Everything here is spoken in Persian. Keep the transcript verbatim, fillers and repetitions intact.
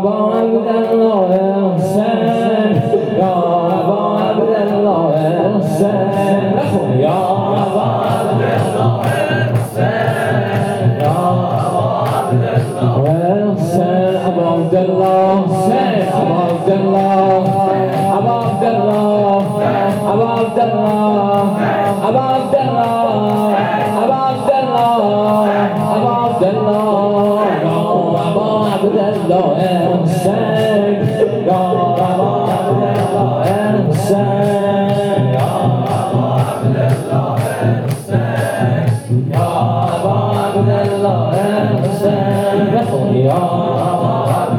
أبا عبد الله حسين يا أبا عبد الله حسين يا أبا عبد الله حسين يا أبا عبد الله حسين أبا عبد الله أبا عبد الله أبا عبد الله أبا عبد الله أبا عبد الله أبا عبد الله يا أبا عبد الله حسين يا أبا عبد الله حسين يا أبا عبد الله حسين يا أبا عبد الله حسين يا أبا